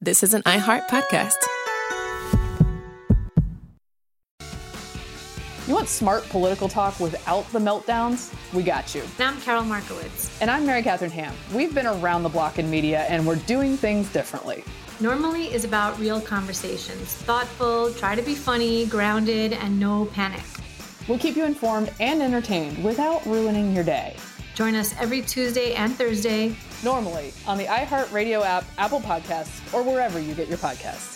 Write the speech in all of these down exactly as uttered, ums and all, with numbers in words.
This is an iHeart podcast. You want smart political talk without the meltdowns? We got you. And I'm Carol Markowitz. And I'm Mary Catherine Ham. We've been around the block in media, and we're doing things differently. Normally is about real conversations. Thoughtful, try to be funny, grounded, and no panic. We'll keep you informed and entertained without ruining your day. Join us every Tuesday and Thursday. Normally on the iHeartRadio app, Apple Podcasts, or wherever you get your podcasts.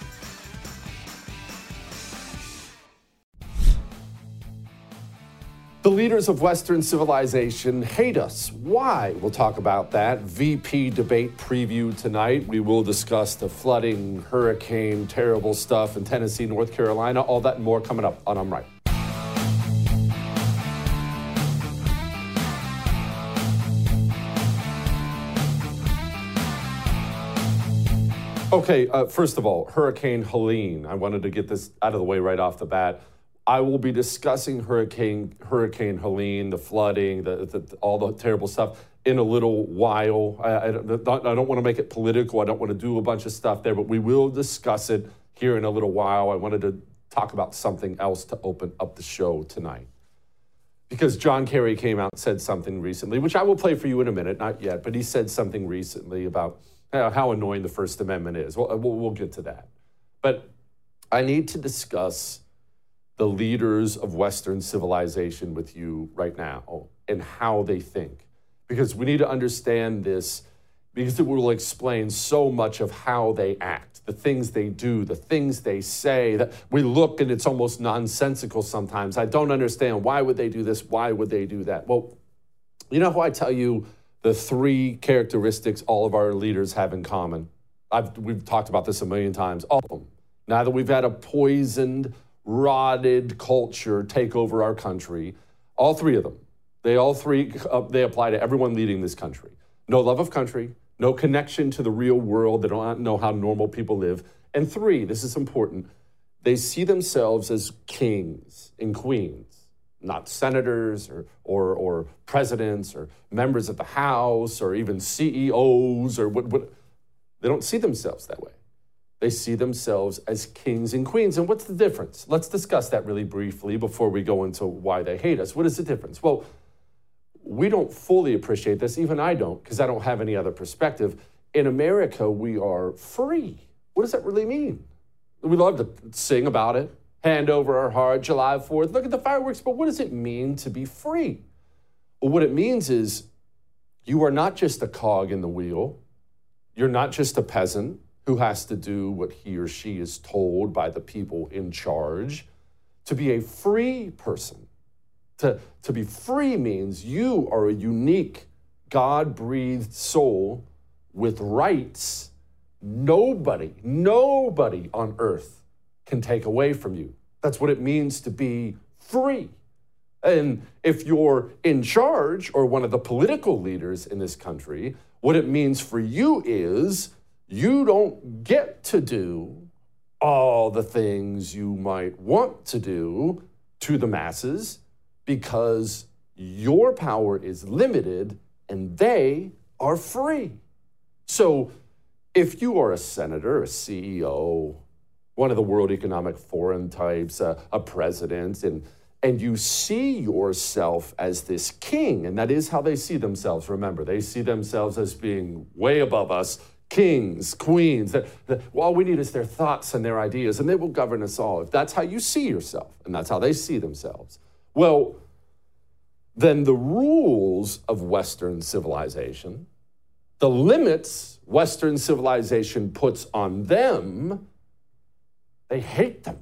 The leaders of Western civilization hate us. Why? We'll talk about that. V P debate preview tonight. We will discuss the flooding, hurricane, terrible stuff in Tennessee, North Carolina. All that and more coming up on I'm Right. Okay, uh, first of all, Hurricane Helene. I wanted to get this out of the way right off the bat. I will be discussing Hurricane Hurricane Helene, the flooding, the, the, all the terrible stuff in a little while. I, I, don't, I don't want to make it political. I don't want to do a bunch of stuff there, but we will discuss it here in a little while. I wanted to talk about something else to open up the show tonight. Because John Kerry came out and said something recently, which I will play for you in a minute, not yet, but he said something recently about uh, how annoying the First Amendment is. We'll, we'll, we'll get to that. But I need to discuss the leaders of Western civilization with you right now and how they think. Because we need to understand this because it will explain so much of how they act, the things they do, the things they say. That we look and it's almost nonsensical sometimes. I don't understand. Why would they do this? Why would they do that? Well, you know how I tell you the three characteristics all of our leaders have in common? I've, we've talked about this a million times, all of them. Now that we've had a poisoned, rotted culture take over our country, all three of them, they all three, uh, they apply to everyone leading this country. No love of country, no connection to the real world. They don't know how normal people live. And three, this is important, they see themselves as kings and queens, not senators or, or, or presidents or members of the House or even C E Os or what, what. They don't see themselves that way. They see themselves as kings and queens. And what's the difference? Let's discuss that really briefly before we go into why they hate us. What is the difference? Well, we don't fully appreciate this. Even I don't, because I don't have any other perspective. In America, we are free. What does that really mean? We love to sing about it, hand over our heart, July fourth, look at the fireworks, but what does it mean to be free? Well, what it means is you are not just a cog in the wheel. You're not just a peasant who has to do what he or she is told by the people in charge. To be a free person, to, to be free means you are a unique, God-breathed soul with rights nobody, nobody on earth can take away from you. That's what it means to be free. And if you're in charge or one of the political leaders in this country, what it means for you is you don't get to do all the things you might want to do to the masses because your power is limited and they are free. So if you are a senator, a C E O, one of the World Economic Forum types, a, a president, and, and you see yourself as this king, and that is how they see themselves. Remember, they see themselves as being way above us, kings, queens, that, that all we need is their thoughts and their ideas, and they will govern us all. If that's how you see yourself, and that's how they see themselves, well, then the rules of Western civilization, the limits Western civilization puts on them, they hate them.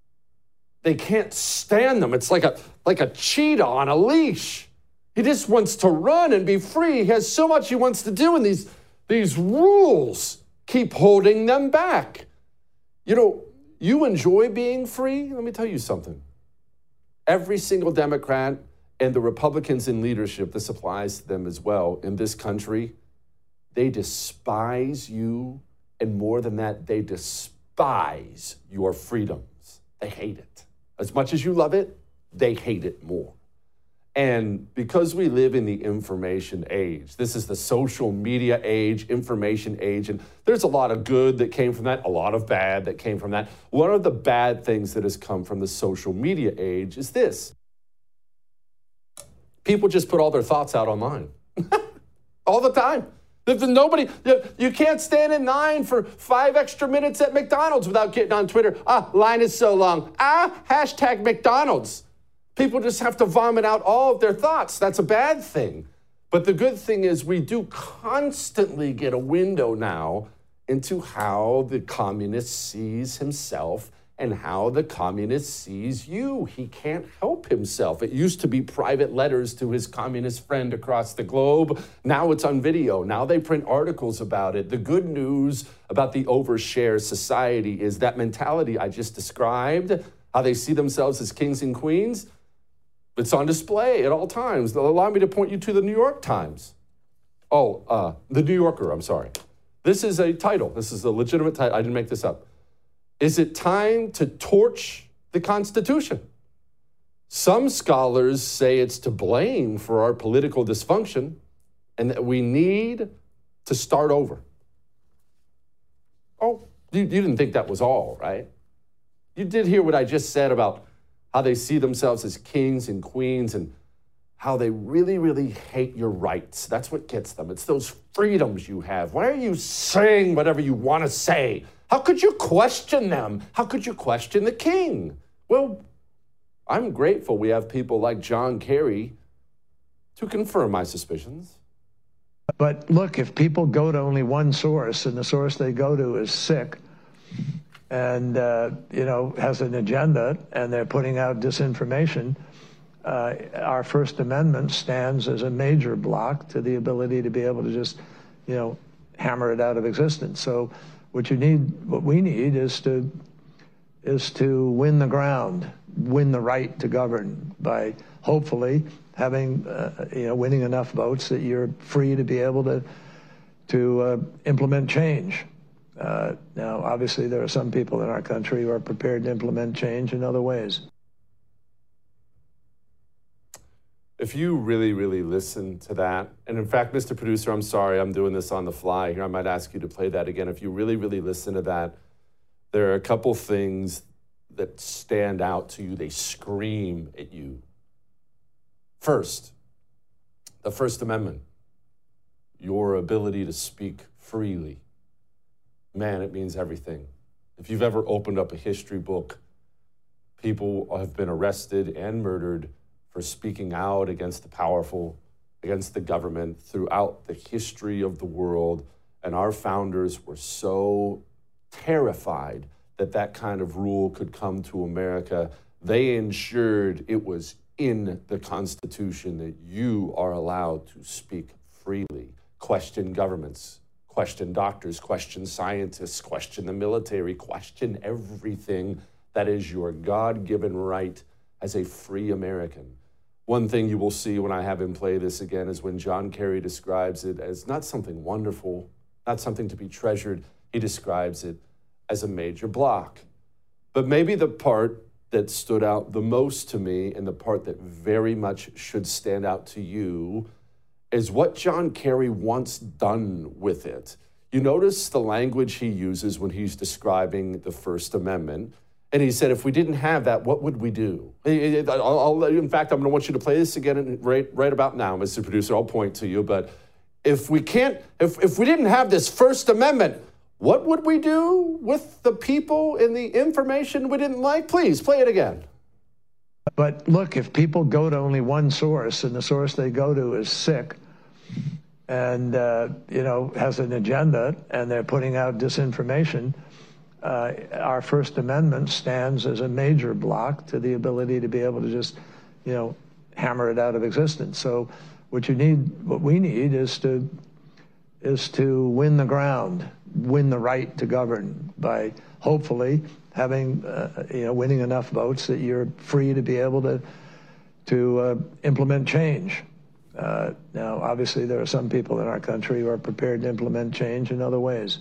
They can't stand them. It's like a, like a cheetah on a leash. He just wants to run and be free. He has so much he wants to do, and these These rules keep holding them back. You know, you enjoy being free? Let me tell you something. Every single Democrat and the Republicans in leadership, this applies to them as well, in this country, they despise you, and more than that, they despise your freedoms. They hate it. As much as you love it, they hate it more. And because we live in the information age, this is the social media age, information age, and there's a lot of good that came from that, a lot of bad that came from that. One of the bad things that has come from the social media age is this. People just put all their thoughts out online all the time. If nobody, you can't stand in line for five extra minutes at McDonald's without getting on Twitter. Ah, line is so long. Ah, hashtag McDonald's. People just have to vomit out all of their thoughts. That's a bad thing. But the good thing is we do constantly get a window now into how the communist sees himself and how the communist sees you. He can't help himself. It used to be private letters to his communist friend across the globe. Now it's on video. Now they print articles about it. The good news about the overshare society is that mentality I just described, how they see themselves as kings and queens, it's on display at all times. They'll allow me to point you to the New York Times. Oh, uh, the New Yorker, I'm sorry. This is a title. This is a legitimate title. I didn't make this up. Is it time to torch the Constitution? Some scholars say it's to blame for our political dysfunction and that we need to start over. Oh, you, you didn't think that was all, right? You did hear what I just said about how they see themselves as kings and queens and how they really, really hate your rights. That's what gets them. It's those freedoms you have. Why are you saying whatever you want to say? How could you question them? How could you question the king? Well, I'm grateful we have people like John Kerry to confirm my suspicions. But look, if people go to only one source and the source they go to is sick, and, uh, you know, has an agenda, and they're putting out disinformation, uh, our First Amendment stands as a major block to the ability to be able to just, you know, hammer it out of existence. So what you need, what we need is to, is to win the ground, win the right to govern by hopefully having, uh, you know, winning enough votes that you're free to be able to, to uh, implement change. Uh, now, obviously, there are some people in our country who are prepared to implement change in other ways. If you really, really listen to that, and in fact, Mister Producer, I'm sorry, I'm doing this on the fly here. I might ask you to play that again. If you really, really listen to that, there are a couple things that stand out to you. They scream at you. First, the First Amendment, your ability to speak freely. Man, it means everything. If you've ever opened up a history book, people have been arrested and murdered for speaking out against the powerful, against the government throughout the history of the world. And our founders were so terrified that that kind of rule could come to America. They ensured it was in the Constitution that you are allowed to speak freely, question governments, question doctors, question scientists, question the military, question everything that is your God-given right as a free American. One thing you will see when I have him play this again is when John Kerry describes it as not something wonderful, not something to be treasured. He describes it as a major block. But maybe the part that stood out the most to me and the part that very much should stand out to you is what John Kerry wants done with it. You notice the language he uses when he's describing the First Amendment. And he said, if we didn't have that, what would we do? I'll, I'll, in fact, I'm going to want you to play this again right, right about now, Mister Producer. I'll point to you. But if we can't, if, if we didn't have this First Amendment, what would we do with the people and the information we didn't like? Please play it again. But look, if people go to only one source and the source they go to is sick and, uh, you know, has an agenda and they're putting out disinformation, uh, our First Amendment stands as a major block to the ability to be able to just, you know, hammer it out of existence. So what you need, what we need is to, is to win the ground, win the right to govern by hopefully having, uh, you know, winning enough votes that you're free to be able to, to uh, implement change. Uh, now, obviously, there are some people in our country who are prepared to implement change in other ways.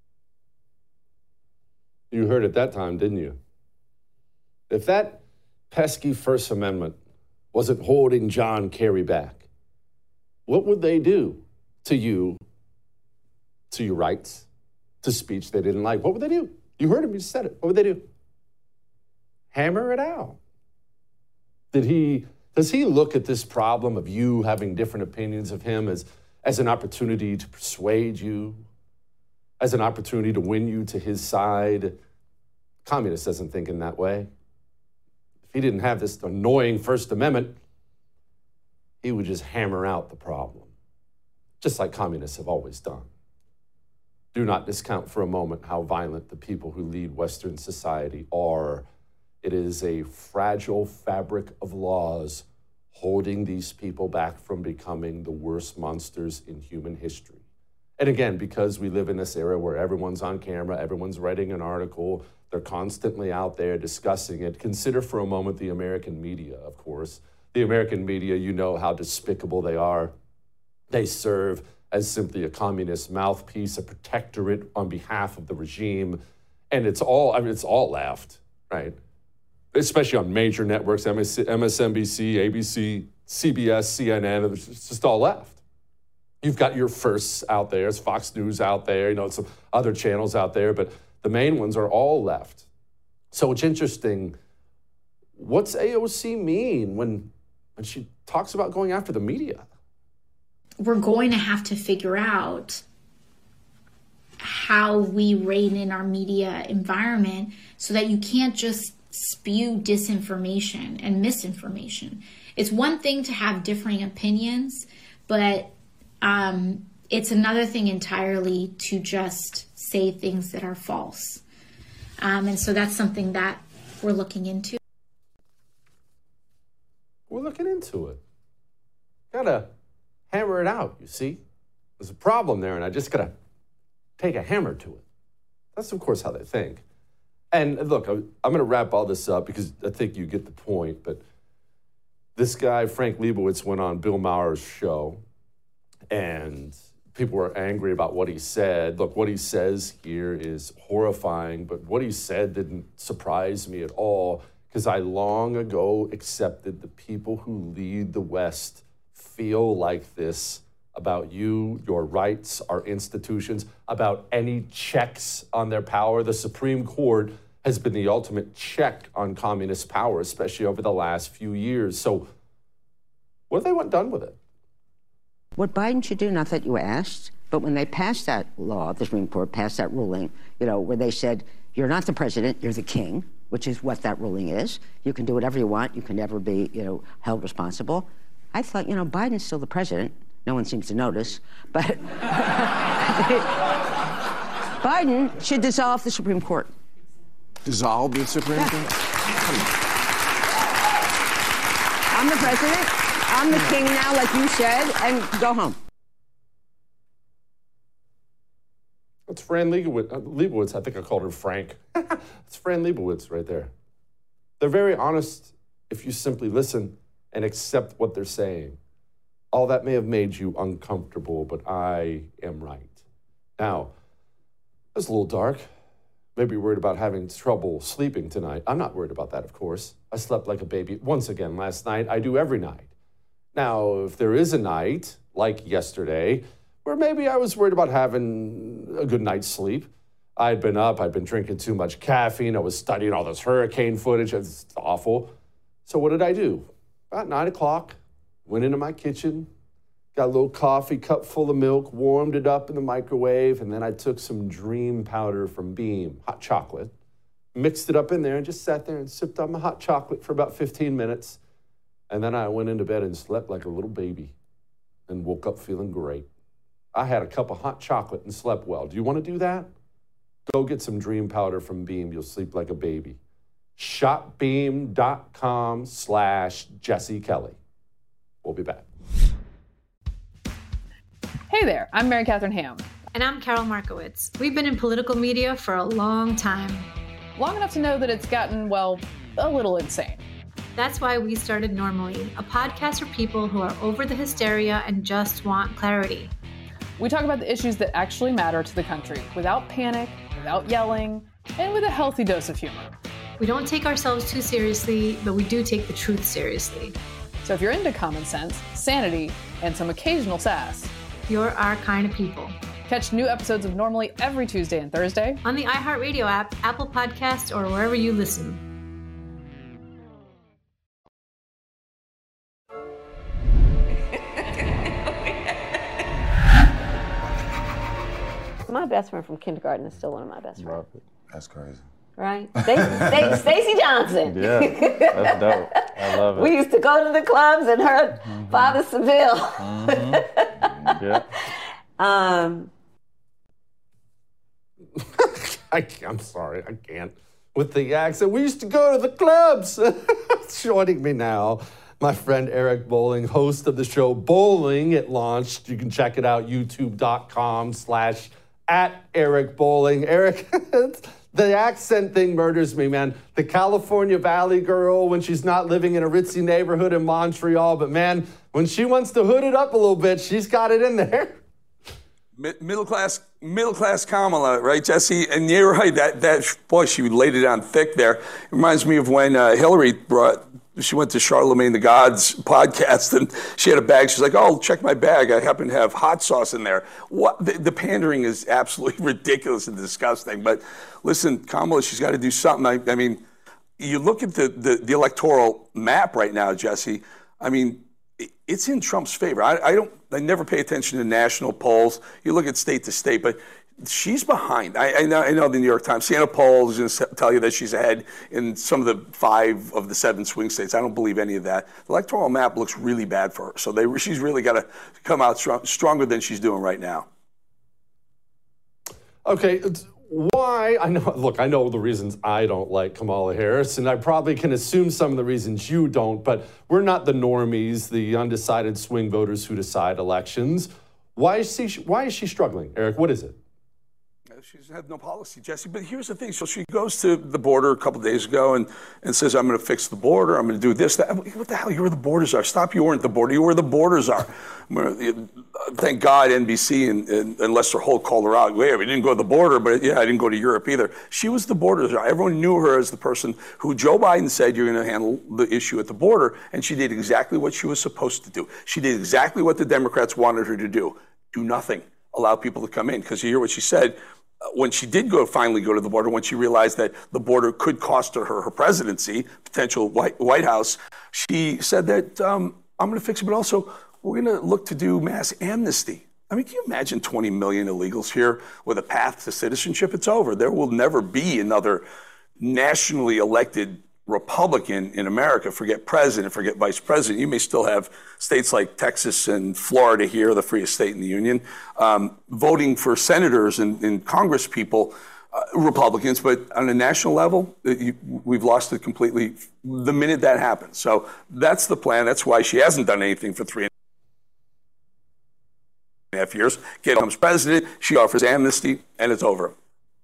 You heard it that time, didn't you? If that pesky First Amendment wasn't holding John Kerry back, what would they do to you, to your rights, to speech they didn't like? What would they do? You heard him, you said it. What would they do? Hammer it out. Did he, does he look at this problem of you having different opinions of him as, as an opportunity to persuade you, as an opportunity to win you to his side? Communist doesn't think in that way. If he didn't have this annoying First Amendment, he would just hammer out the problem, just like communists have always done. Do not discount for a moment how violent the people who lead Western society are. It is a fragile fabric of laws holding these people back from becoming the worst monsters in human history. And again, because we live in this era where everyone's on camera, everyone's writing an article, they're constantly out there discussing it. Consider for a moment the American media, of course. The American media, you know how despicable they are. They serve as simply a communist mouthpiece, a protectorate on behalf of the regime. And it's all, I mean, it's all left, right? Especially on major networks, M S N B C, A B C, C B S, C N N, it's just all left. You've got your firsts out there, it's Fox News out there, you know, some other channels out there, but the main ones are all left. So it's interesting, what's A O C mean when, when she talks about going after the media? We're going to have to figure out how we rein in our media environment so that you can't just spew disinformation and misinformation. It's one thing to have differing opinions, but um, it's another thing entirely to just say things that are false. Um, and so that's something that we're looking into. We're looking into it. Gotta hammer it out, you see? There's a problem there, and I just gotta take a hammer to it. That's, of course, how they think. And look, I'm going to wrap all this up because I think you get the point, but this guy, Frank Leibowitz, went on Bill Maher's show, and people were angry about what he said. Look, what he says here is horrifying, but what he said didn't surprise me at all because I long ago accepted the people who lead the West feel like this about you, your rights, our institutions, about any checks on their power. The Supreme Court has been the ultimate check on communist power, especially over the last few years. So what if they weren't done with it? What Biden should do, not that you asked, but when they passed that law, the Supreme Court passed that ruling, you know, where they said, you're not the president, you're the king, which is what that ruling is. You can do whatever you want. You can never be, you know, held responsible. I thought, you know, Biden's still the president. No one seems to notice, but Biden should dissolve the Supreme Court. Dissolve the Supreme yeah. Court? I'm the president. I'm the king now, like you said, and go home. That's Fran Leibowitz. Leibowitz. I think I called her Frank. It's Fran Leibowitz right there. They're very honest if you simply listen and accept what they're saying. All that may have made you uncomfortable, but I am right. Now, it's a little dark. Maybe you're worried about having trouble sleeping tonight. I'm not worried about that, of course. I slept like a baby once again last night. I do every night. Now, if there is a night, like yesterday, where maybe I was worried about having a good night's sleep, I'd been up, I'd been drinking too much caffeine, I was studying all this hurricane footage, it's awful. So what did I do? About nine o'clock, went into my kitchen, got a little coffee cup full of milk, warmed it up in the microwave, and then I took some Dream powder from Beam, hot chocolate, mixed it up in there and just sat there and sipped on my hot chocolate for about fifteen minutes. And then I went into bed and slept like a little baby and woke up feeling great. I had a cup of hot chocolate and slept well. Do you want to do that? Go get some Dream powder from Beam. You'll sleep like a baby. shopbeam.com slash Jesse Kelly. We'll be back. Hey there, I'm Mary Catherine Ham. And I'm Carol Markowitz. We've been in political media for a long time. Long enough to know that it's gotten, well, a little insane. That's why we started Normally, a podcast for people who are over the hysteria and just want clarity. We talk about the issues that actually matter to the country without panic, without yelling, and with a healthy dose of humor. We don't take ourselves too seriously, but we do take the truth seriously. So if you're into common sense, sanity, and some occasional sass, You're our kind of people. catch new episodes of Normally every Tuesday and Thursday On the iHeartRadio app, Apple Podcasts, or wherever you listen. My best friend from kindergarten is still one of my best friends. That's crazy. Right? Stacey, Stacey Johnson. Yeah, that's dope. I love it. We used to go to the clubs and her mm-hmm. Father Seville. Mm-hmm. Yeah. Um, I, I'm sorry, I can't. With the accent, we used to go to the clubs. Joining me now, my friend Eric Bolling, host of the show Bowling. It launched. You can check it out, youtube.com slash at Eric Bolling. Eric, the accent thing murders me, man. The California Valley girl when she's not living in a ritzy neighborhood in Montreal. But, man, when she wants to hood it up a little bit, she's got it in there. Middle class, middle class Kamala, right, Jesse? And you're right. That that boy, she laid it on thick there. It reminds me of when uh, Hillary brought. She went to Charlemagne the God's podcast, and she had a bag. She's like, "Oh, check my bag. I happen to have hot sauce in there." What the, the pandering is absolutely ridiculous and disgusting. But listen, Kamala, she's got to do something. I, I mean, you look at the, the the electoral map right now, Jesse. I mean, it's in Trump's favor. I, I don't. I never pay attention to national polls. You look at state to state, but she's behind. I, I know. I know the New York Times, Siena Poll is going to tell you that she's ahead in some of the five of the seven swing states. I don't believe any of that. The electoral map looks really bad for her. So they, she's really got to come out strong, stronger than she's doing right now. Okay. Why? I know. Look, I know the reasons I don't like Kamala Harris, and I probably can assume some of the reasons you don't, but we're not the normies, the undecided swing voters who decide elections. Why is she, why is she struggling, Eric? What is it? She's had no policy, Jesse. But here's the thing. So she goes to the border a couple of days ago and, and says, I'm going to fix the border. I'm going to do this, that. What the hell? You're where the borders are. Stop. You weren't the border. You're where the borders are. Thank God N B C and, and, and Lester Holt called her out. Wait, we didn't go to the border, but yeah, I didn't go to Europe either. She was the border czar. Everyone knew her as the person who Joe Biden said you're going to handle the issue at the border. And she did exactly what she was supposed to do. She did exactly what the Democrats wanted her to do. Do nothing. Allow people to come in. Because you hear what she said. When she did go finally go to the border, when she realized that the border could cost her her, her presidency, potential White, White House, she said that um, I'm going to fix it, but also we're going to look to do mass amnesty. I mean, can you imagine twenty million illegals here with a path to citizenship? It's over. There will never be another nationally elected Republican in America. Forget president, forget vice president. You may still have states like Texas and Florida here, the freest state in the union, um, voting for senators and, and Congress people, uh, Republicans, but on a national level, it, you, we've lost it completely the minute that happens. So that's the plan. That's why she hasn't done anything for three and a half years. Get becomes president, she offers amnesty, and it's over.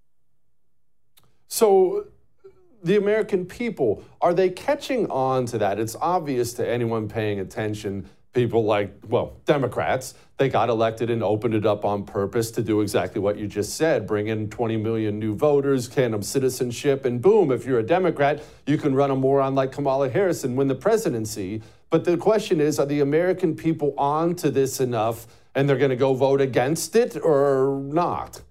So the American people, are they catching on to that? It's obvious to anyone paying attention, people like, well, Democrats, they got elected and opened it up on purpose to do exactly what you just said, bring in twenty million new voters, hand them citizenship, and boom, if you're a Democrat, you can run a moron like Kamala Harris and win the presidency. But the question is, are the American people on to this enough and they're going to go vote against it or not?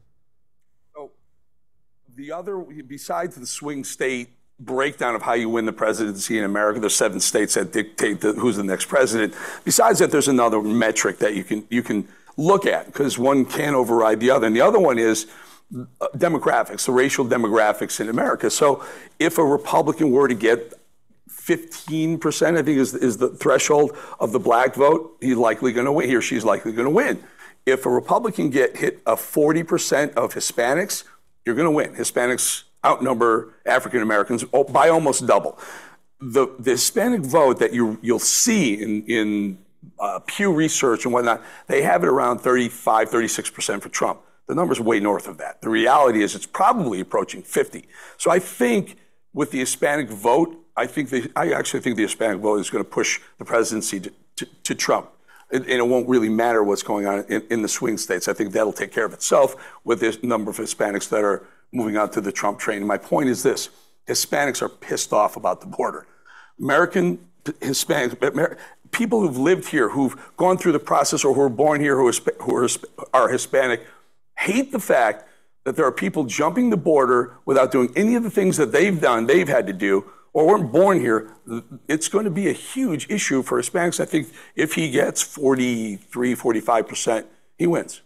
The other, besides the swing state breakdown of how you win the presidency in America, there's seven states that dictate the, who's the next president. Besides that, there's another metric that you can you can look at because one can't override the other. And the other one is demographics, the racial demographics in America. So if a Republican were to get fifteen percent, I think is, is the threshold of the black vote, he's likely going to win. He or she's likely going to win. If a Republican get hit a forty percent of Hispanics, you're going to win. Hispanics outnumber African Americans by almost double. The, the Hispanic vote that you, you'll see in, in uh, Pew Research and whatnot, they have it around thirty-five, thirty-six percent for Trump. The number's way north of that. The reality is it's probably approaching fifty. So I think with the Hispanic vote, I think the, I actually think the Hispanic vote is going to push the presidency to, to, to Trump. And it won't really matter what's going on in, in the swing states. I think that'll take care of itself with this number of Hispanics that are moving out to the Trump train. And my point is this. Hispanics are pissed off about the border. American Hispanics, Amer- people who've lived here, who've gone through the process, or who were born here, who are, who are, are Hispanic, hate the fact that there are people jumping the border without doing any of the things that they've done, they've had to do, or weren't born here. It's going to be a huge issue for Hispanics. I think if he gets forty-three, forty-five percent, he wins.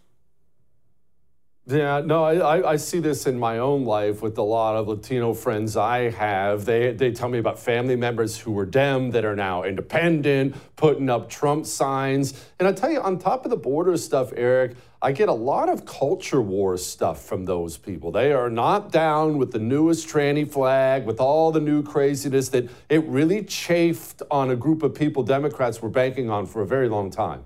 Yeah, no, I, I see this in my own life with a lot of Latino friends I have. They they tell me about family members who were Dem that are now independent, putting up Trump signs. And I tell you, on top of the border stuff, Eric, I get a lot of culture war stuff from those people. They are not down with the newest tranny flag, with all the new craziness that it really chafed on a group of people Democrats were banking on for a very long time.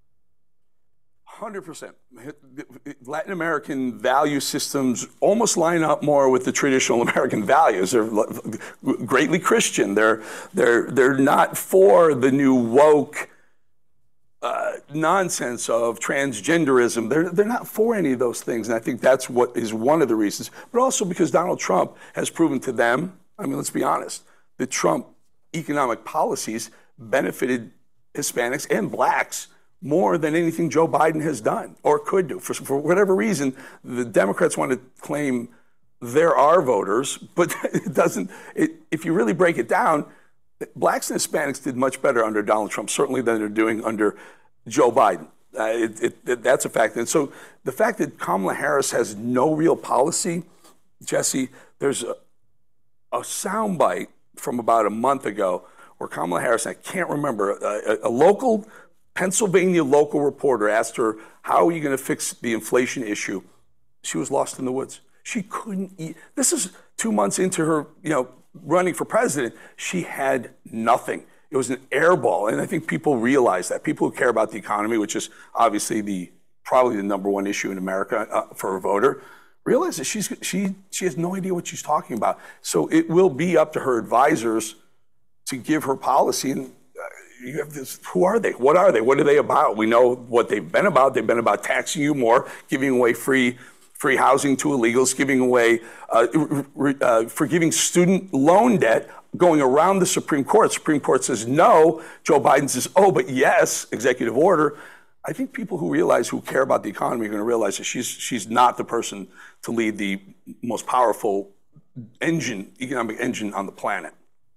one hundred percent. Latin American value systems almost line up more with the traditional American values. They're greatly Christian. They're, they're, they're not for the new woke uh, nonsense of transgenderism. They're, they're not for any of those things. And I think that's what is one of the reasons. But also because Donald Trump has proven to them, I mean, let's be honest, that Trump economic policies benefited Hispanics and blacks more than anything Joe Biden has done or could do. For, for whatever reason, the Democrats want to claim there are voters, but it doesn't. It, if you really break it down, blacks and Hispanics did much better under Donald Trump, certainly than they're doing under Joe Biden. Uh, it, it, it, that's a fact. And so the fact that Kamala Harris has no real policy, Jesse, there's a, a soundbite from about a month ago where Kamala Harris, I can't remember, a, a, a local Pennsylvania local reporter asked her, how are you going to fix the inflation issue? She was lost in the woods. She couldn't eat. This is two months into her, you know, running for president. She had nothing. It was an airball. And I think people realize that. People who care about the economy, which is obviously the probably the number one issue in America uh, for a voter, realize that she's, she, she has no idea what she's talking about. So it will be up to her advisors to give her policy. And you have this, who are they? What are they? What are they about? We know what they've been about. They've been about taxing you more, giving away free free housing to illegals, giving away, uh, uh, forgiving student loan debt, going around the Supreme Court. Supreme Court says no. Joe Biden says, oh, but yes, executive order. I think people who realize, who care about the economy are going to realize that she's she's not the person to lead the most powerful engine, economic engine on the planet.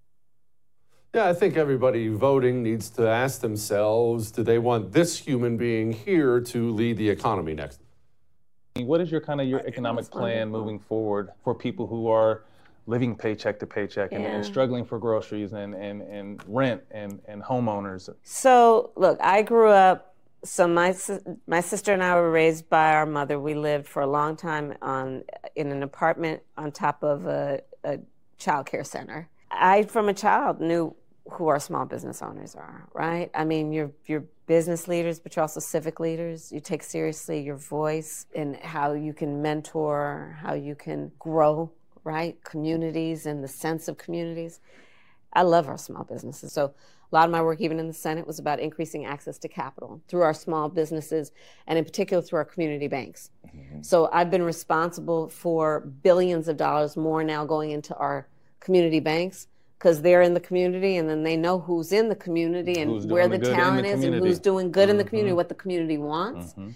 Yeah, I think everybody voting needs to ask themselves, do they want this human being here to lead the economy next? What is your kind of your economic plan moving forward for people who are living paycheck to paycheck and, Yeah. and struggling for groceries and, and, and rent and, and homeowners? So, look, I grew up, so my sis- my sister and I were raised by our mother. We lived for a long time on in an apartment on top of a, a child care center. I, from a child, knew who our small business owners are, right? I mean, you're you're business leaders, but you're also civic leaders. You take seriously your voice and how you can mentor, how you can grow, right? Communities and the sense of communities. I love our small businesses. So a lot of my work, even in the Senate, was about increasing access to capital through our small businesses, and in particular through our community banks. Mm-hmm. So I've been responsible for billions of dollars more now going into our community banks, because they're in the community, and then they know who's in the community and Who's where doing the the good in talent the is and community. who's doing good in the Mhm. community, what the community wants. Mhm.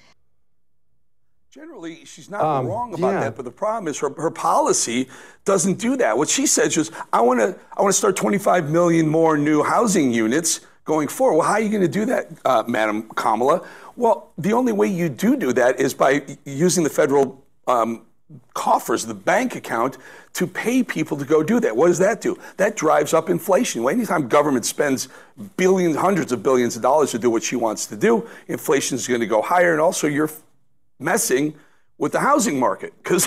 Generally, she's not Um, wrong about yeah. that, but the problem is her, her policy doesn't do that. What she said is, I want to I want to start twenty-five million more new housing units going forward. Well, how are you going to do that, uh, Madam Kamala? Well, the only way you do do that is by using the federal um, coffers, the bank account, to pay people to go do that. What does that do? That drives up inflation. Well, anytime government spends billions, hundreds of billions of dollars to do what she wants to do, inflation is going to go higher, and also you're messing with the housing market, because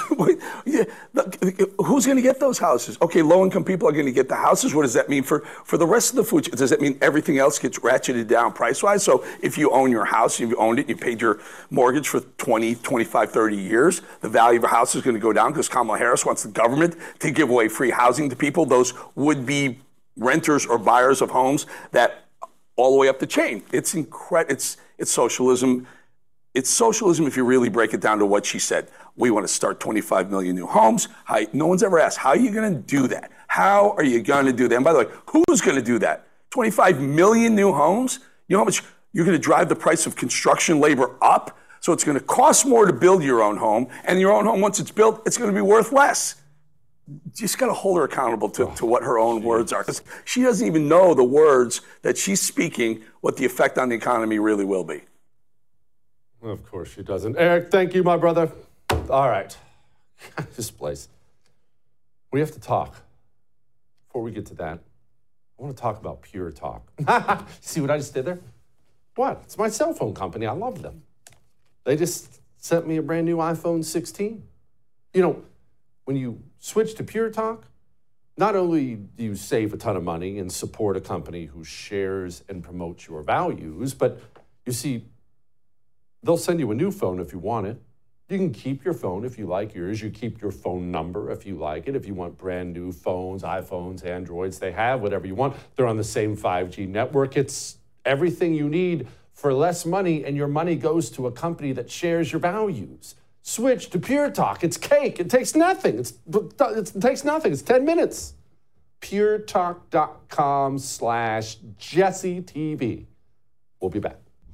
who's going to get those houses? Okay, low-income people are going to get the houses. What does that mean for, for the rest of the food? Does that mean everything else gets ratcheted down price-wise? So if you own your house, you've owned it, you paid your mortgage for twenty, twenty-five, thirty years, the value of your house is going to go down because Kamala Harris wants the government to give away free housing to people, those would-be renters or buyers of homes, that all the way up the chain. It's incredible. It's, it's socialism. It's socialism if you really break it down to what she said. We want to start twenty-five million new homes. How, no one's ever asked, how are you going to do that? How are you going to do that? And by the way, who's going to do that? twenty-five million new homes? You know how much you're going to drive the price of construction labor up? So it's going to cost more to build your own home, and your own home, once it's built, it's going to be worth less. You just got to hold her accountable to, to what her own words are. Because she doesn't even know the words that she's speaking, what the effect on the economy really will be. Of course she doesn't. Eric, thank you, my brother. All right. This place. We have to talk. Before we get to that, I want to talk about Pure Talk. See what I just did there? What? It's my cell phone company. I love them. They just sent me a brand new iPhone sixteen. You know, when you switch to Pure Talk, not only do you save a ton of money and support a company who shares and promotes your values, but you see, they'll send you a new phone if you want it. You can keep your phone if you like yours. You keep your phone number if you like it. If you want brand new phones, iPhones, Androids, they have whatever you want. They're on the same five G network. It's everything you need for less money, and your money goes to a company that shares your values. Switch to Pure Talk. It's cake. It takes nothing. It's, it takes nothing. It's ten minutes. puretalk.com slash Jesse TV. We'll be back.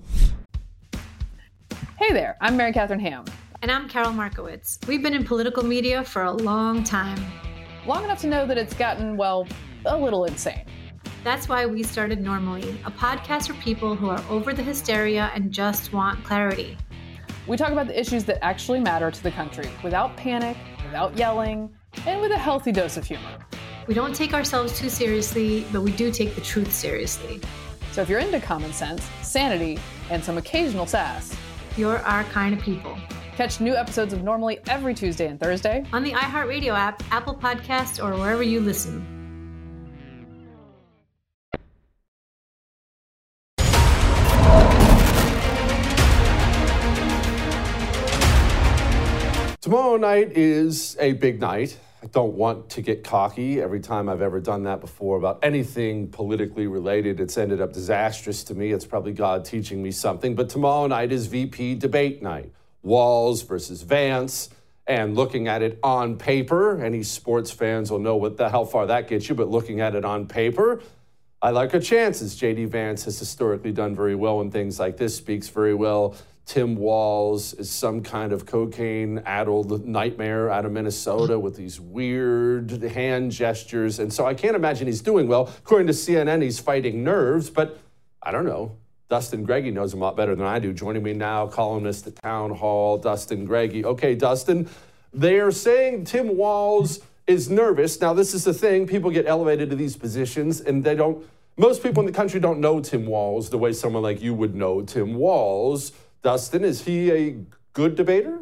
Hey there, I'm Mary Catherine Ham. And I'm Carol Markowitz. We've been in political media for a long time. Long enough to know that it's gotten, well, a little insane. That's why we started Normally, a podcast for people who are over the hysteria and just want clarity. We talk about the issues that actually matter to the country without panic, without yelling, and with a healthy dose of humor. We don't take ourselves too seriously, but we do take the truth seriously. So if you're into common sense, sanity, and some occasional sass, you're our kind of people. Catch new episodes of Normally every Tuesday and Thursday on the iHeartRadio app, Apple Podcasts, or wherever you listen. Tomorrow night is a big night. I don't want to get cocky. Every time I've ever done that before about anything politically related, it's ended up disastrous to me. It's probably God teaching me something. But tomorrow night is V P debate night. Walz versus Vance. And looking at it on paper, any sports fans will know what the how far that gets you, but looking at it on paper, I like our chances. J D Vance has historically done very well in things like this, speaks very well. Tim Walz is some kind of cocaine-addled nightmare out of Minnesota with these weird hand gestures. And so I can't imagine he's doing well. According to C N N, he's fighting nerves, but I don't know. Dustin Greggy knows him a lot better than I do. Joining me now, columnist at Town Hall, Dustin Greggy. Okay, Dustin, they're saying Tim Walz is nervous. Now, this is the thing. People get elevated to these positions, and they don't, most people in the country don't know Tim Walz the way someone like you would know Tim Walz. Dustin, is he a good debater?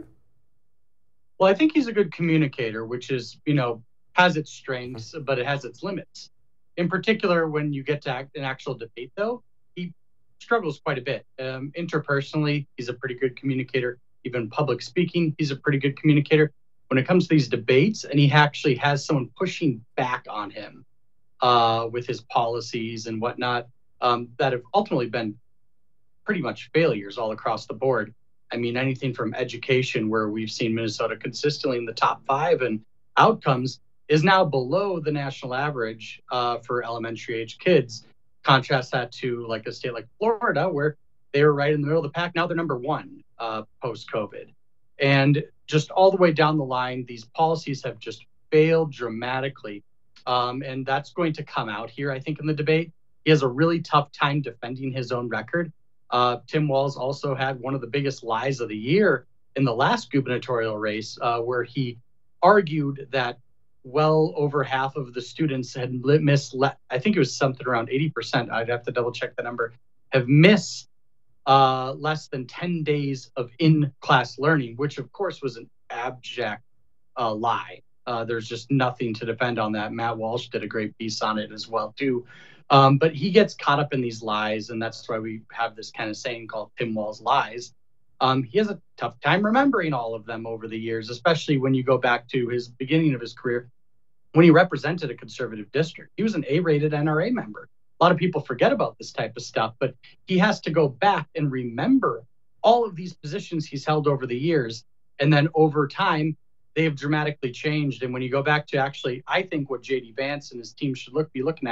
Well, I think he's a good communicator, which is, you know, has its strengths, but it has its limits. In particular, when you get to act, an actual debate, though, he struggles quite a bit. Um, interpersonally, he's a pretty good communicator. Even public speaking, he's a pretty good communicator. When it comes to these debates, and he actually has someone pushing back on him uh, with his policies and whatnot um, that have ultimately been pretty much failures all across the board. I mean, anything from education, where we've seen Minnesota consistently in the top five and outcomes, is now below the national average uh, for elementary age kids. Contrast that to like a state like Florida, where they were right in the middle of the pack. Now they're number one uh, post-COVID. And just all the way down the line, these policies have just failed dramatically. Um, and that's going to come out here, I think, in the debate. He has a really tough time defending his own record. Uh, Tim Walz also had one of the biggest lies of the year in the last gubernatorial race, uh, where he argued that well over half of the students had missed, le- I think it was something around eighty percent, I'd have to double check the number, have missed uh, less than ten days of in-class learning, which of course was an abject uh, lie. Uh, there's just nothing to defend on that. Matt Walsh did a great piece on it as well, too. Um, but he gets caught up in these lies, and that's why we have this kind of saying called Tim Walz lies. Um, he has a tough time remembering all of them over the years, especially when you go back to his beginning of his career when he represented a conservative district. He was an A-rated N R A member. A lot of people forget about this type of stuff, but he has to go back and remember all of these positions he's held over the years. And then over time, they have dramatically changed. And when you go back to actually, I think what J D Vance and his team should look be looking at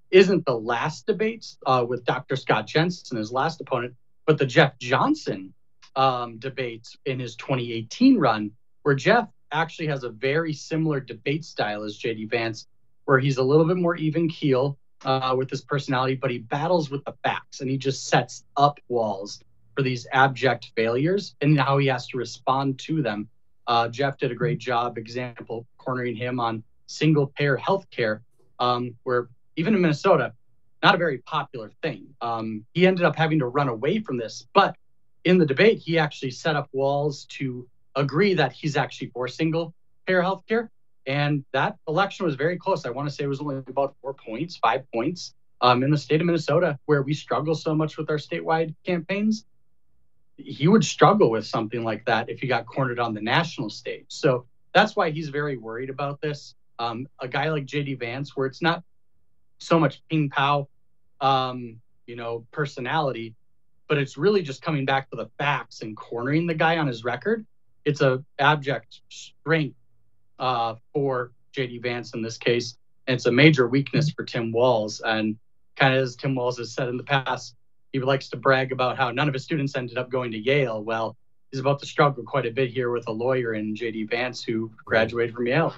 isn't the last debates uh, with Doctor Scott Jensen, his last opponent, but the Jeff Johnson um, debates in his twenty eighteen run, where Jeff actually has a very similar debate style as J D Vance, where he's a little bit more even keel uh, with his personality, but he battles with the facts and he just sets up Walz for these abject failures and how he has to respond to them. Uh, Jeff did a great job, example, cornering him on single-payer healthcare, um, where even in Minnesota, not a very popular thing. Um, he ended up having to run away from this, but in the debate, he actually set up Walz to agree that he's actually for single-payer healthcare, and that election was very close. I want to say it was only about four points, five points, um, in the state of Minnesota, where we struggle so much with our statewide campaigns. He would struggle with something like that if he got cornered on the national stage. So that's why he's very worried about this. Um, a guy like J D Vance, where it's not so much ping pow, um, you know, personality, but it's really just coming back to the facts and cornering the guy on his record. It's a abject strength uh, for J D Vance in this case. And it's a major weakness for Tim Walz. And kind of as Tim Walz has said in the past, he likes to brag about how none of his students ended up going to Yale. Well, he's about to struggle quite a bit here with a lawyer in J D Vance who graduated from Yale.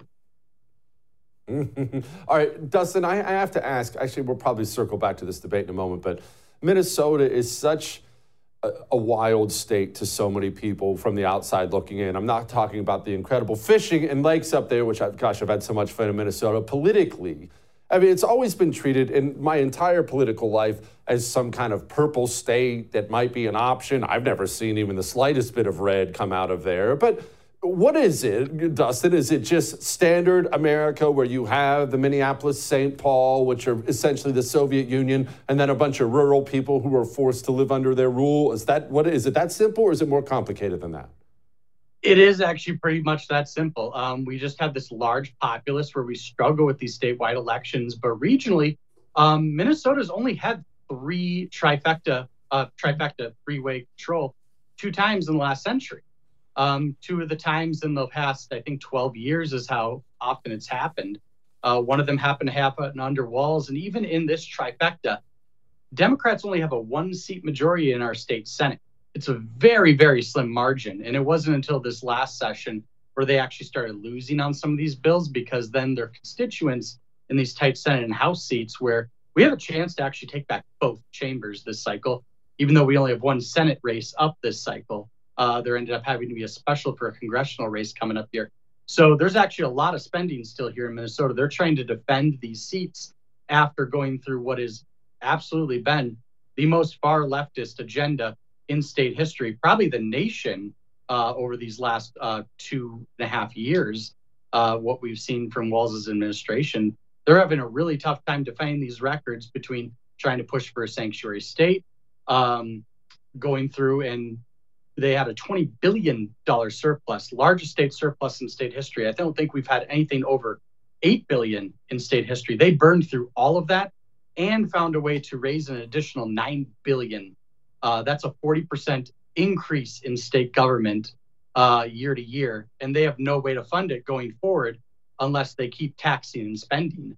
All right, Dustin, I, I have to ask, actually, we'll probably circle back to this debate in a moment, but Minnesota is such a, a wild state to so many people from the outside looking in. I'm not talking about the incredible fishing and lakes up there, which, I've, gosh, I've had so much fun in Minnesota. Politically, I mean, it's always been treated in my entire political life as some kind of purple state that might be an option. I've never seen even the slightest bit of red come out of there. But what is it, Dustin? Is it just standard America where you have the Minneapolis, Saint Paul, which are essentially the Soviet Union, and then a bunch of rural people who are forced to live under their rule? Is that what is it that simple, or is it more complicated than that? It is actually pretty much that simple. Um, we just have this large populace where we struggle with these statewide elections, but regionally, um, Minnesota's only had three trifecta, uh, trifecta three-way control two times in the last century. Um, two of the times in the past, I think, twelve years is how often it's happened. Uh, one of them happened to happen under Walz, and even in this trifecta, Democrats only have a one-seat majority in our state Senate. It's a very, very slim margin. And it wasn't until this last session where they actually started losing on some of these bills, because then their constituents in these tight Senate and House seats, where we have a chance to actually take back both chambers this cycle, even though we only have one Senate race up this cycle, uh, there ended up having to be a special for a congressional race coming up here. So there's actually a lot of spending still here in Minnesota. They're trying to defend these seats after going through what has absolutely been the most far leftist agenda in state history, probably the nation, uh, over these last uh, two and a half years. Uh, what we've seen from Walz's administration, they're having a really tough time defining these records between trying to push for a sanctuary state, um, going through, and they had a twenty billion dollars surplus, largest state surplus in state history. I don't think we've had anything over eight billion dollars in state history. They burned through all of that and found a way to raise an additional nine billion dollars. Uh, that's a forty percent increase in state government uh, year to year, and they have no way to fund it going forward unless they keep taxing and spending.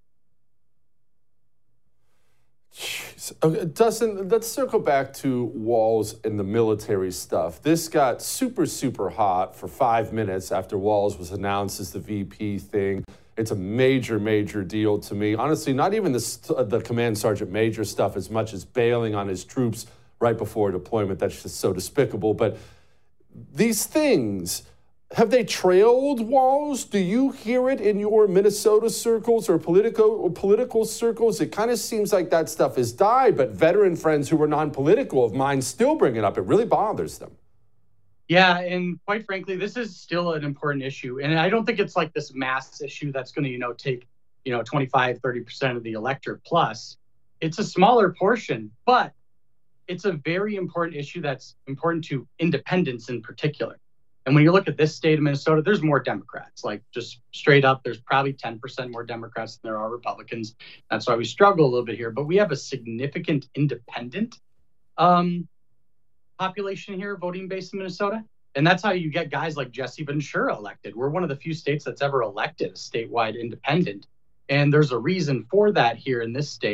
Jeez. Okay, Dustin, let's circle back to Walz and the military stuff. This got super, super hot for five minutes after Walz was announced as the V P thing. It's a major, major deal to me. Honestly, not even the, the command sergeant major stuff as much as bailing on his troops right before deployment. That's just so despicable. But these things, have they trailed Walz? Do you hear it in your Minnesota circles or political or political circles? It kind of seems like that stuff has died, but veteran friends who are non-political of mine still bring it up. It really bothers them. Yeah, and quite frankly, this is still an important issue. And I don't think it's like this mass issue that's going to, you know, take, you know, twenty-five, thirty percent of the electorate plus. It's a smaller portion, but it's a very important issue that's important to independents in particular. And when you look at this state of Minnesota, there's more Democrats. Like, just straight up, there's probably ten percent more Democrats than there are Republicans. That's why we struggle a little bit here. But we have a significant independent um, population here, voting base in Minnesota. And that's how you get guys like Jesse Ventura elected. We're one of the few states that's ever elected a statewide independent. And there's a reason for that here in this state.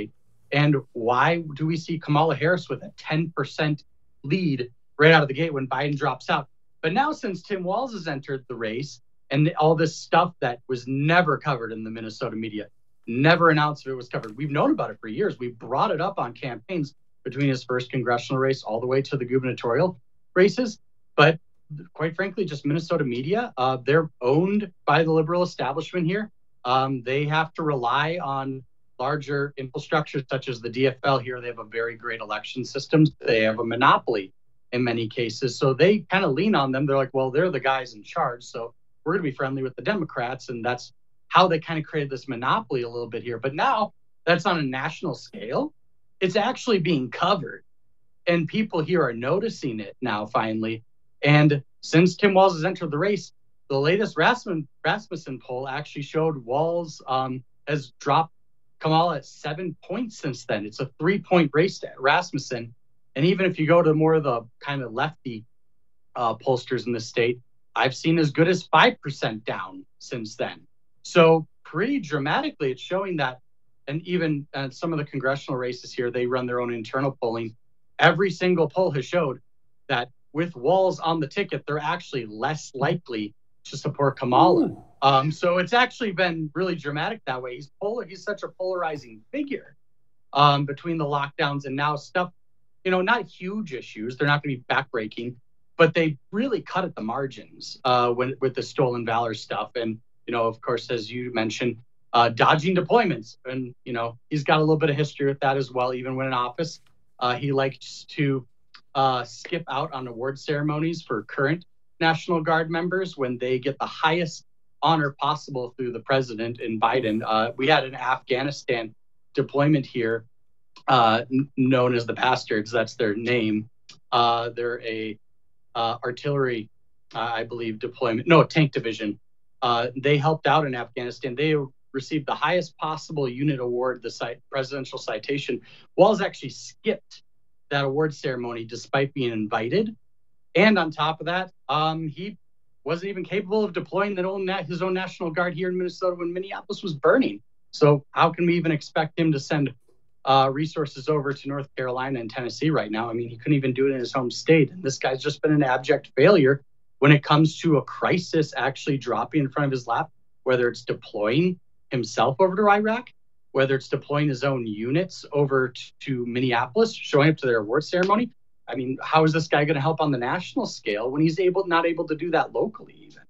And why do we see Kamala Harris with a ten percent lead right out of the gate when Biden drops out? But now, since Tim Walz has entered the race and all this stuff that was never covered in the Minnesota media, never announced if it was covered. We've known about it for years. We brought it up on campaigns between his first congressional race all the way to the gubernatorial races. But quite frankly, just Minnesota media, uh, they're owned by the liberal establishment here. Um, they have to rely on larger infrastructure such as the D F L here. They have a very great election system. They have a monopoly in many cases. So they kind of lean on them. They're like, well, they're the guys in charge. So we're going to be friendly with the Democrats. And that's how they kind of created this monopoly a little bit here. But now that's on a national scale. It's actually being covered. And people here are noticing it now, finally. And since Tim Walz has entered the race, the latest Rasmussen, Rasmussen poll actually showed Walz um, has dropped Kamala at seven points since then. It's a three-point race to Rasmussen. And even if you go to more of the kind of lefty uh, pollsters in the state, I've seen as good as five percent down since then. So pretty dramatically, it's showing that, and even uh, some of the congressional races here, they run their own internal polling. Every single poll has showed that with Walz on the ticket, they're actually less likely to support Kamala. Um, so it's actually been really dramatic that way. He's polar. He's such a polarizing figure um, between the lockdowns and now stuff, you know, not huge issues. They're not going to be backbreaking, but they really cut at the margins uh, when, with the stolen valor stuff. And, you know, of course, as you mentioned, uh, dodging deployments. And, you know, he's got a little bit of history with that as well, even when in office. Uh, he likes to uh, skip out on award ceremonies for current National Guard members when they get the highest honor possible through the president and Biden. Uh, we had an Afghanistan deployment here uh, n- known as the Bastards. That's their name. Uh, they're a uh, artillery, uh, I believe, deployment. No, tank division. Uh, they helped out in Afghanistan. They received the highest possible unit award, the cite- presidential citation. Walz actually skipped that award ceremony despite being invited. And on top of that, um, he wasn't even capable of deploying the own, his own National Guard here in Minnesota when Minneapolis was burning. So how can we even expect him to send uh, resources over to North Carolina and Tennessee right now? I mean, he couldn't even do it in his home state. And this guy's just been an abject failure when it comes to a crisis actually dropping in front of his lap, whether it's deploying himself over to Iraq, whether it's deploying his own units over t- to Minneapolis, showing up to their award ceremony. I mean, how is this guy going to help on the national scale when he's able not able to do that locally even?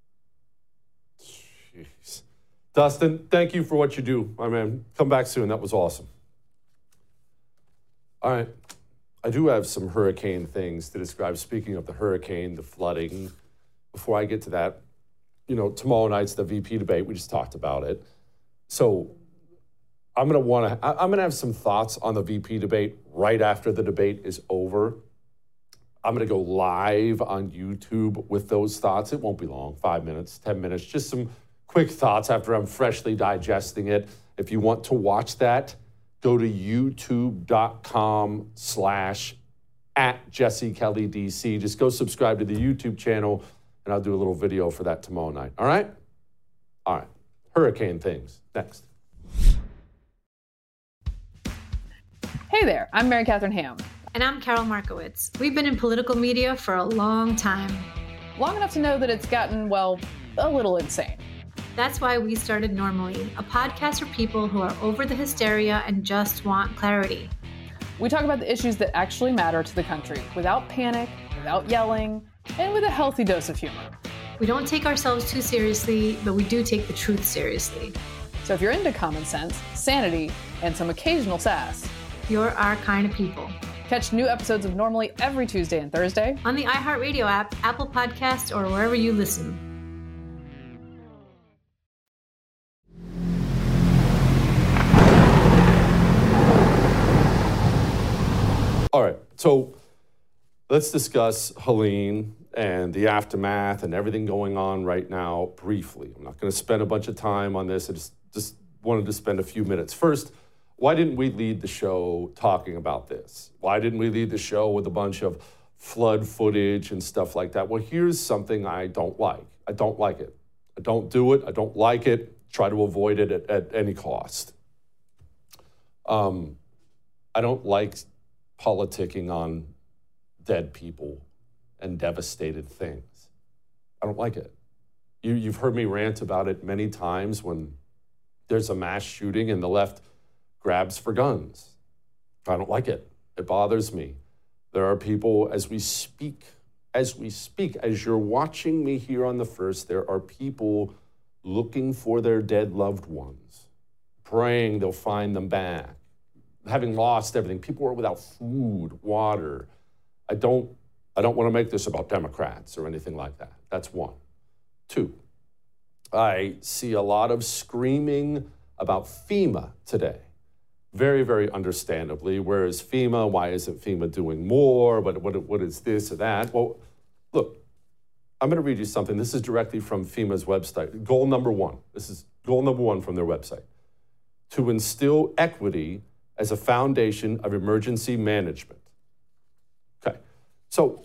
Jeez. Dustin, thank you for what you do, my man. Come back soon. That was awesome. All right. I do have some hurricane things to describe. Speaking of the hurricane, the flooding, before I get to that, you know, tomorrow night's the V P debate. We just talked about it. So I'm going to want to, I'm going to have some thoughts on the V P debate right after the debate is over. I'm going to go live on YouTube with those thoughts. It won't be long, five minutes, ten minutes, just some quick thoughts after I'm freshly digesting it. If you want to watch that, go to youtube.com slash at Jesse Kelly D C. Just go subscribe to the YouTube channel, and I'll do a little video for that tomorrow night. All right? All right. Hurricane things. Next. Hey there, I'm Mary Catherine Ham. And I'm Carol Markowitz. We've been in political media for a long time. Long enough to know that it's gotten, well, a little insane. That's why we started Normally, a podcast for people who are over the hysteria and just want clarity. We talk about the issues that actually matter to the country without panic, without yelling, and with a healthy dose of humor. We don't take ourselves too seriously, but we do take the truth seriously. So if you're into common sense, sanity, and some occasional sass, you're our kind of people. Catch new episodes of Normally every Tuesday and Thursday on the iHeartRadio app, Apple Podcasts, or wherever you listen. All right, so let's discuss Helene and the aftermath and everything going on right now briefly. I'm not going to spend a bunch of time on this. I just, just wanted to spend a few minutes. First, why didn't we lead the show talking about this? Why didn't we lead the show with a bunch of flood footage and stuff like that? Well, here's something I don't like. I don't like it. I don't do it. I don't like it. Try to avoid it at, at any cost. Um, I don't like politicking on dead people and devastated things. I don't like it. You, you've heard me rant about it many times when there's a mass shooting and the left grabs for guns. I don't like it. It bothers me. There are people, as we speak, as we speak, as you're watching me here on The First, there are people looking for their dead loved ones, praying they'll find them back, having lost everything. People are without food, water. I don't, I don't want to make this about Democrats or anything like that. That's one. Two, I see a lot of screaming about FEMA today. Very, very understandably. Where is FEMA? Why isn't FEMA doing more? What, what, what is this or that? Well, look, I'm going to read you something. This is directly from FEMA's website. Goal number one. This is goal number one from their website. To instill equity as a foundation of emergency management. Okay. So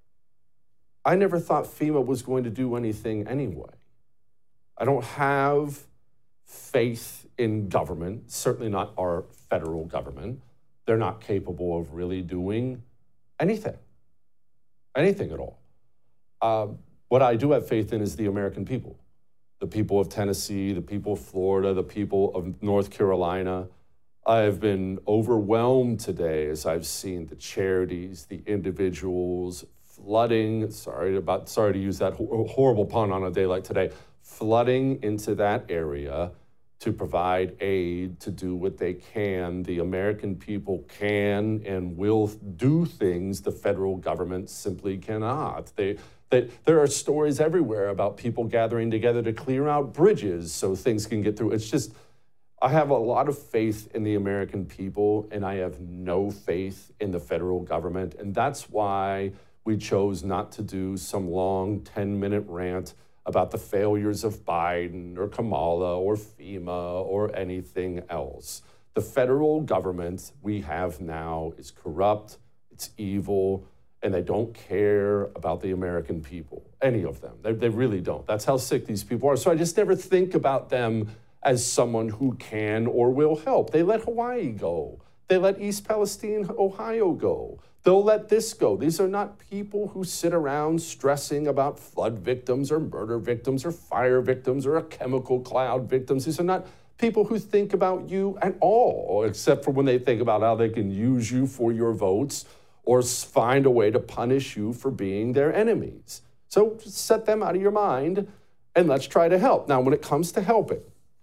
I never thought FEMA was going to do anything anyway. I don't have faith in government, certainly not our federal government. They're not capable of really doing anything, anything at all. Uh, what I do have faith in is the American people, the people of Tennessee, the people of Florida, the people of North Carolina. I've been overwhelmed today as I've seen the charities, the individuals flooding, sorry about, sorry to use that ho- horrible pun on a day like today, flooding into that area to provide aid, to do what they can. The American people can and will do things the federal government simply cannot. They, they, there are stories everywhere about people gathering together to clear out bridges so things can get through. It's just, I have a lot of faith in the American people, and I have no faith in the federal government. And that's why we chose not to do some long ten-minute rant about the failures of Biden or Kamala or FEMA or anything else. The federal government we have now is corrupt, it's evil, and they don't care about the American people, any of them. They, they really don't. That's how sick these people are. So I just never think about them as someone who can or will help. They let Hawaii go. They let East Palestine, Ohio go. They'll let this go. These are not people who sit around stressing about flood victims or murder victims or fire victims or a chemical cloud victims. These are not people who think about you at all, except for when they think about how they can use you for your votes or find a way to punish you for being their enemies. So set them out of your mind and let's try to help. Now, when it comes to helping,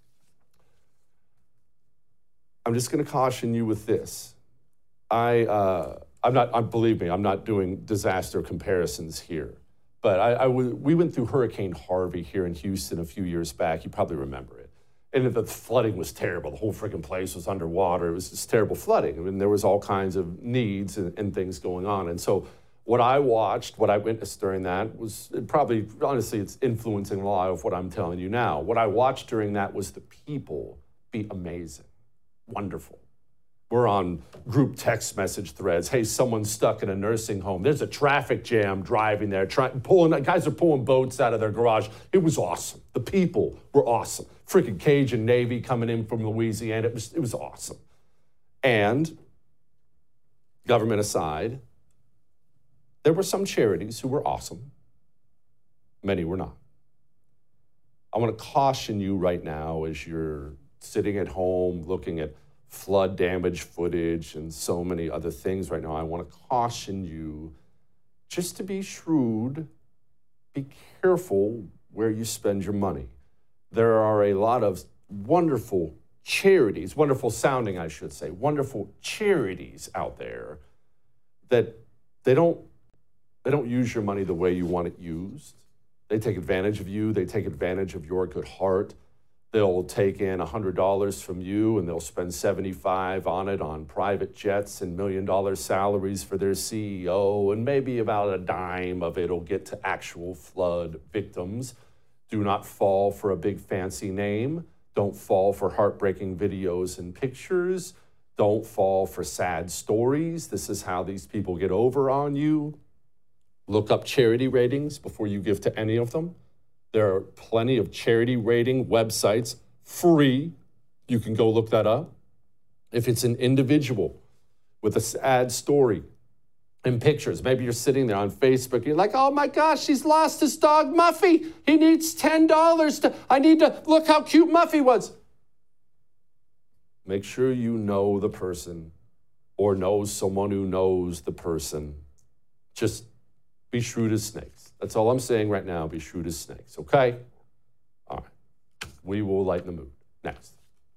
I'm just going to caution you with this. I, uh, I'm not, I'm, believe me, I'm not doing disaster comparisons here. But I, I w- we went through Hurricane Harvey here in Houston a few years back. You probably remember it. And the flooding was terrible. The whole freaking place was underwater. It was just terrible flooding. I mean, there was all kinds of needs and, and things going on. And so what I watched, what I witnessed during that was it probably, honestly, it's influencing a lot of what I'm telling you now. What I watched during that was the people be amazing, wonderful. We're on group text message threads. Hey, someone's stuck in a nursing home. There's a traffic jam driving there. Trying, pulling, guys are pulling boats out of their garage. It was awesome. The people were awesome. Freaking Cajun Navy coming in from Louisiana. It was, it was awesome. And government aside, there were some charities who were awesome. Many were not. I want to caution you right now as you're sitting at home looking at flood damage footage and so many other things right now. I want to caution you just to be shrewd, be careful where you spend your money. There are a lot of wonderful charities, wonderful sounding, I should say, wonderful charities out there that they don't, they don't use your money the way you want it used. They take advantage of you. They take advantage of your good heart. They'll take in one hundred dollars from you and they'll spend seventy-five dollars on it on private jets and million dollar salaries for their C E O, and maybe about a dime of it will get to actual flood victims. Do not fall for a big fancy name. Don't fall for heartbreaking videos and pictures. Don't fall for sad stories. This is how these people get over on you. Look up charity ratings before you give to any of them. There are plenty of charity rating websites, free. You can go look that up. If it's an individual with a sad story and pictures. Maybe you're sitting there on Facebook and you're like, oh my gosh, she's lost his dog Muffy. He needs ten dollars to, I need to, look how cute Muffy was. Make sure you know the person or know someone who knows the person. Just be shrewd as snakes. That's all I'm saying right now. Be shrewd as snakes, okay? All right. We will lighten the mood. Next.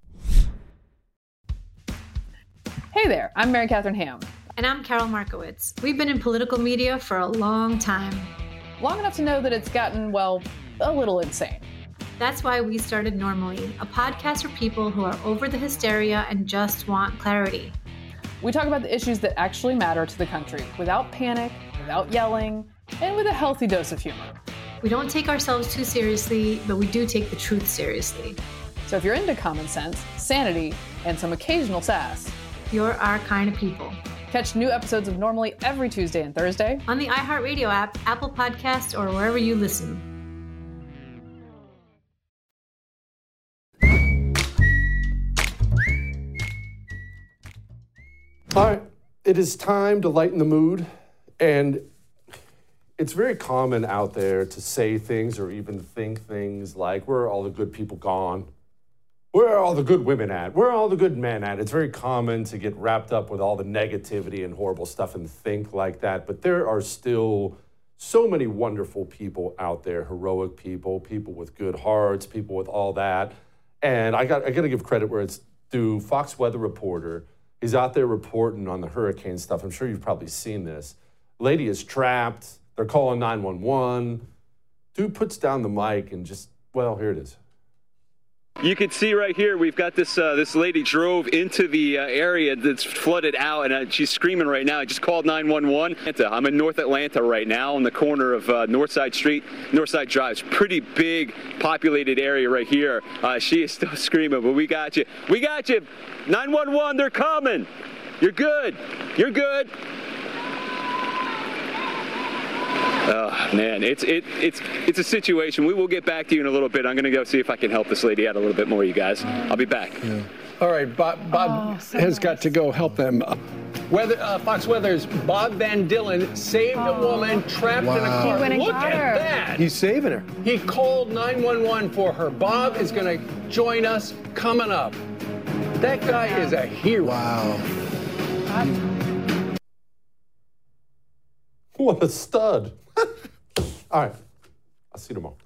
Hey there, I'm Mary Catherine Ham. And I'm Carol Markowitz. We've been in political media for a long time. Long enough to know that it's gotten, well, a little insane. That's why we started Normally, a podcast for people who are over the hysteria and just want clarity. We talk about the issues that actually matter to the country without panic, without yelling, and with a healthy dose of humor. We don't take ourselves too seriously, but we do take the truth seriously. So if you're into common sense, sanity, and some occasional sass, you're our kind of people. Catch new episodes of Normally every Tuesday and Thursday on the iHeartRadio app, Apple Podcasts, or wherever you listen. All right, it is time to lighten the mood, and it's very common out there to say things or even think things like, where are all the good people gone? Where are all the good women at? Where are all the good men at? It's very common to get wrapped up with all the negativity and horrible stuff and think like that, but there are still so many wonderful people out there, heroic people, people with good hearts, people with all that, and I got I got to give credit where it's due. Fox weather reporter, he's out there reporting on the hurricane stuff. I'm sure you've probably seen this. Lady is trapped. They're calling nine one one. Dude puts down the mic and just, well, here it is. You can see right here, we've got this uh, this lady drove into the uh, area that's flooded out, and uh, she's screaming right now. I just called nine one one. I'm in North Atlanta right now on the corner of uh, Northside Street, Northside Drive. It's a pretty big populated area right here. Uh, she is still screaming, but we got you. We got you. nine one one, they're coming. You're good. You're good. Oh, man, it's it it's it's a situation. We will get back to you in a little bit. I'm going to go see if I can help this lady out a little bit more, you guys. I'll be back. Yeah. All right, Bob, Bob oh, so has nice. got to go help them. Weather, uh, Fox Weather's Bob Van Dillen saved oh. a woman trapped wow. in a car. He went and Look got at her. that. He's saving her. He called nine one one for her. Bob is going to join us coming up. That guy yeah. is a hero. Wow. What a stud. All right. I'll see you tomorrow.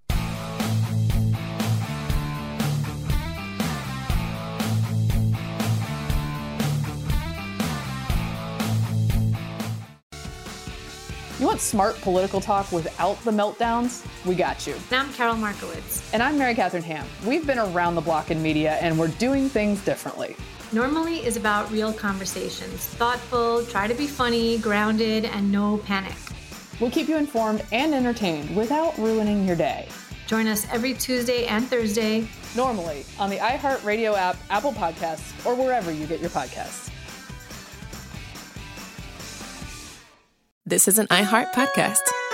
You want smart political talk without the meltdowns? We got you. And I'm Carol Markowitz. And I'm Mary Catherine Ham. We've been around the block in media, and we're doing things differently. Normally is about real conversations. Thoughtful, try to be funny, grounded, and no panic. We'll keep you informed and entertained without ruining your day. Join us every Tuesday and Thursday. Normally on the iHeartRadio app, Apple Podcasts, or wherever you get your podcasts. This is an iHeart podcast.